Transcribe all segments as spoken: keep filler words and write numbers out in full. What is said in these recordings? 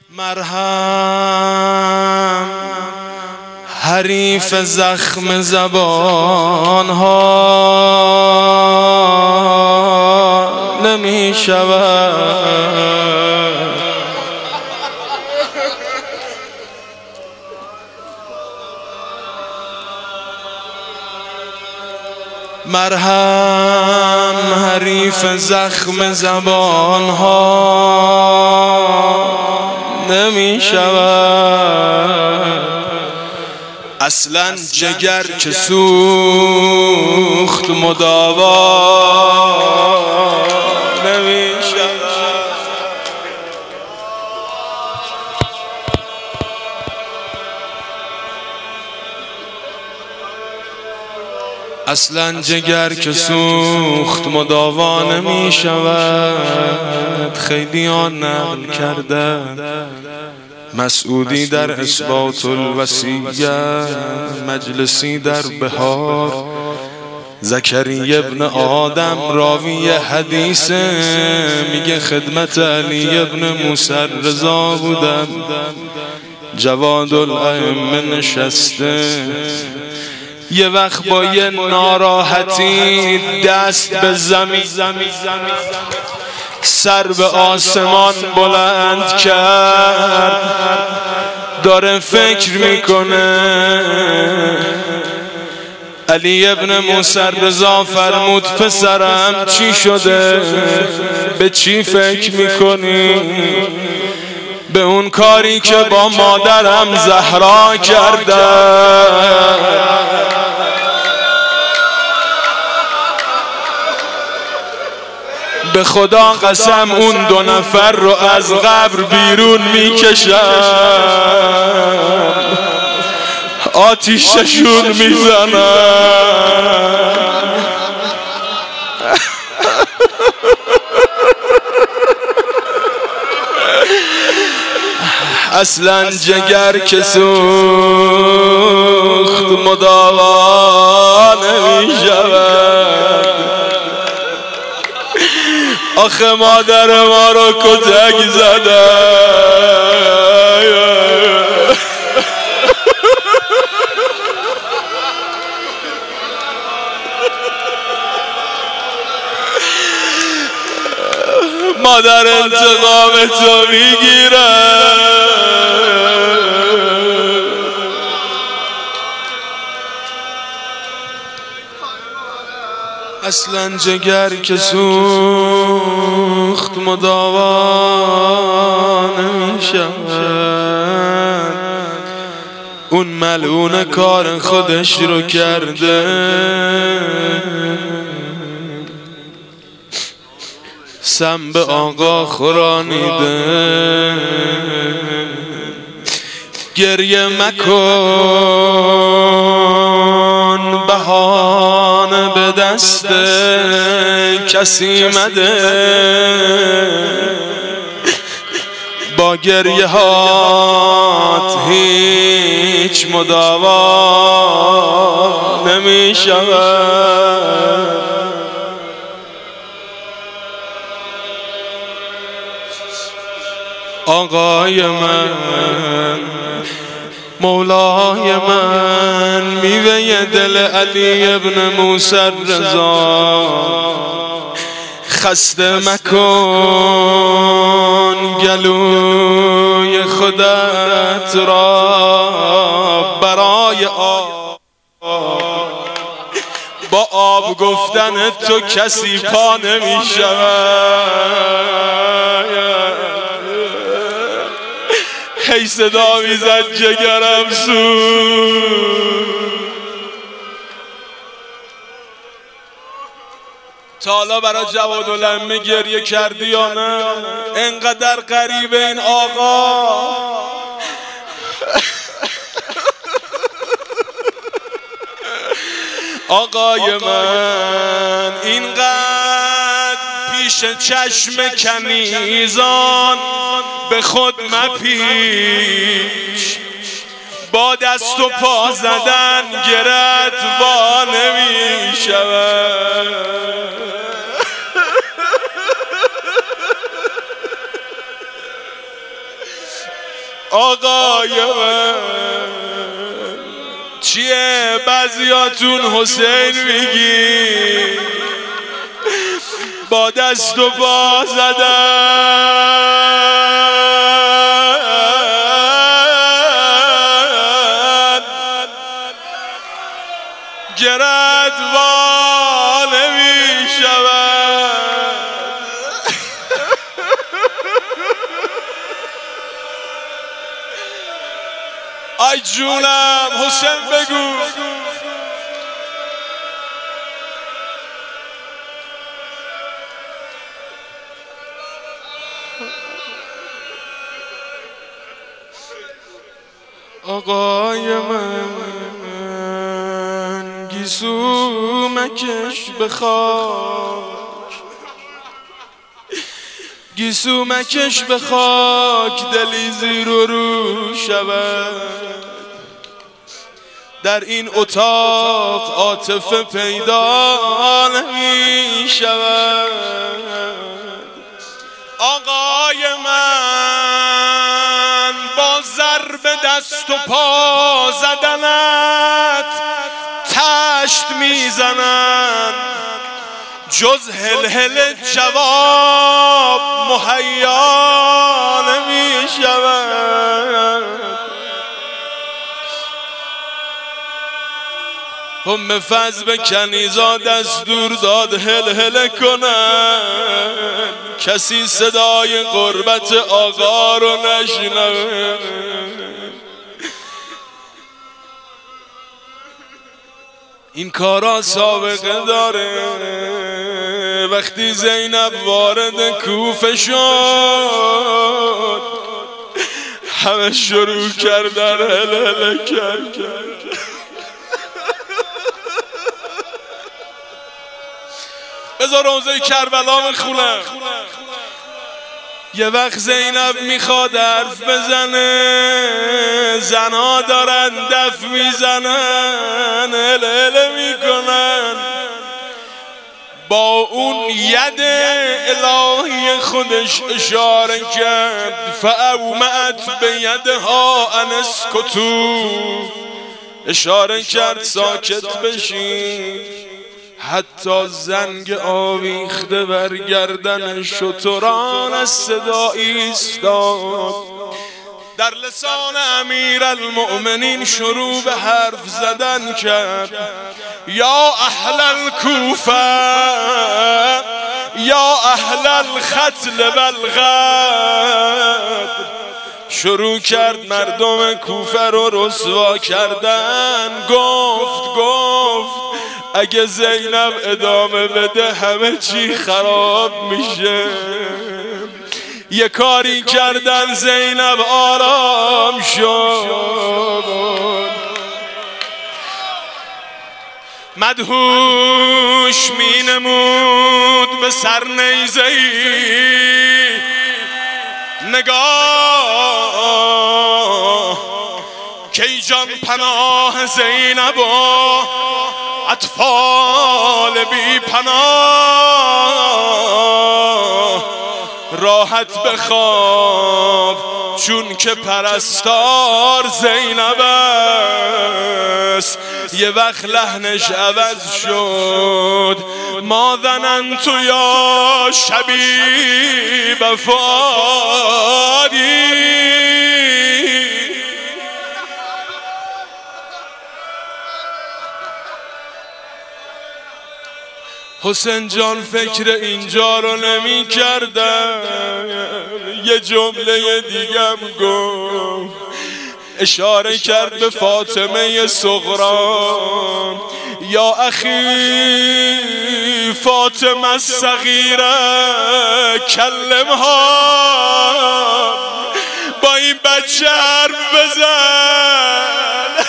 مرهم حریف زخم زبان ها نمی شود. مرهم حریف زخم زبان ها نمی شود. اصلا جگر که سوخت مداوا نمی شود. اصلا جگر که سوخت مداوا نمی شود. خیلی آن نقل کرده مسعودی در اثبات الوصیه، مجلسی در بهار، زکریا ابن آدم راوی حدیث، میگه خدمت علی ابن موسی رضا بودم، جواد الائمه نشسته. یه وقت با یه ناراحتی دست به زمین، سر به آسمان بلند کرد، داره فکر میکنه. علی ابن موسی رضا فرمود پسرم چی شده؟ به چی فکر میکنی؟ به اون کاری که با مادرم زهرا کرده. به خدا قسم اون دو نفر رو از قبر بیرون میکشم، آتیششون میزنم. اصلا جگر که سوخت مداوا نمی شود. آخه مادر ما رو کتک زده. مادر انتقام تو میگیره. اصلا جگر که سوخت مداوا نمی شود. اون ملعون کار خودش رو کرده. سم به آقا خورانیده. گریه مکن بهانه به دست کسی مده. با گریه هات هیچ مداوا نمی شود. آقای من، مولای من، میوه دل علی ابن موسی رضا، خسته مکن گلوی خودت را برای آب. با آب گفتن تو کسی پا نمی شود. هی صدا میزد جگرم سوخت. تا حالا برای جواد الائمه گریه کردی یا نه؟ انقدر غریبه این آقا. آقای من، اینقدر پیش چشم کنیزان به خود مپیچ. با دست و پا زدن گرت وا نمی شود. آقای من چیه بعضیاتون حسین میگی با دست و پا زدن گردوانه می شود ای جونم حسین بگو آقای من گیسو مکش به خاک گیسو مکش به خاک دلی زیر و رو شود در این اتاق عاطفه پیدا نمی شود آقای من با ضرب دست و پا زدنت تشت میزنن جز هلهل جواب مهیا نمی شود ام فضل کنیزا دستور داد هلهله کنن کسی صدای قربت آقا رو نشنوه این کارا سابقه داره وقتی زینب وارد کوفه شد همه شروع کردن هلهله کردن بذار روزه کربلا میخونم یه وقت زینب میخواد حرف بزنه زنها دارن دف میزنن هلهله میکنن با اون ید الهی خودش اشاره کرد فاومأت به یدها ان اسکتوا اشاره کرد ساکت بشین حتی زنگ آویخته بر گردن شتران از صدا ایستاد در لسان امیرالمؤمنین شروع به حرف زدن کرد یا اهل الکوفه یا اهل الختل والغدر شروع کرد مردم کوفه رو رسوا کردن گفت گفت اگه زینب ادامه بده همه چی خراب میشه یه کاری کردن زینب آرام شد مدهوش مینمود به سر نیزه‌ای نگاه کی جان پناه زینب و اطفال بی پناه راحت بخواب چون که پرستار زینب است یه وقت لحنش عوض شد ما ظننت یا شبیب فؤادی حسین جان فکر اینجا رو نمی کردم یه جمله دیگم گفت اشاره کرد به فاطمه صغرا یا اخی فاطمه الصغیره کلمها با این بچه حرف بزن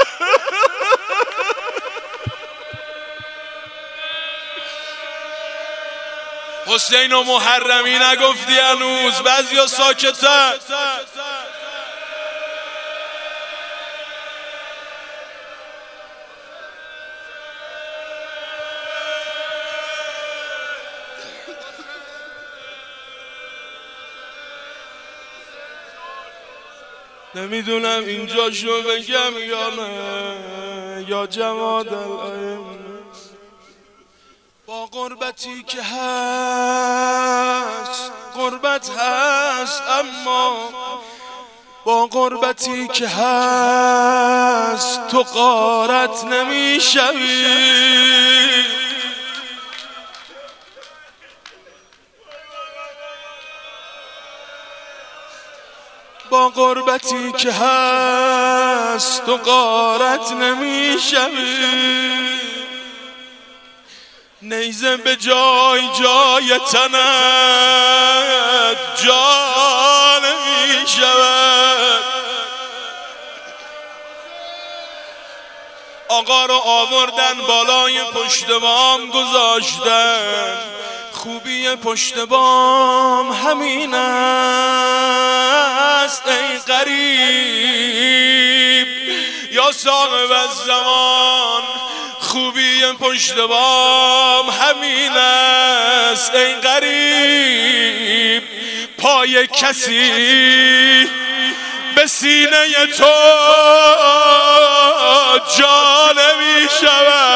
حسین و محرمی نگفتی هنوز بعضیا ساکتن نمیدونم اینجا شو بگم یا نه یا جواد الائم. با غربتی که هست غربت هست، اما با غربتی که هست تو غارت نمیشوی. با غربتی که هست تو غارت نمیشوی. نیزه به جای جای تنت جا نمیشود. آقا رو آوردن بالای پشت بام گذاشتن. خوبی پشت بام همین است ای غریب یا صاحب الزمان. خوبی پشت بام همین است ای غریب. پای کسی به سینه تو جا نمی شود.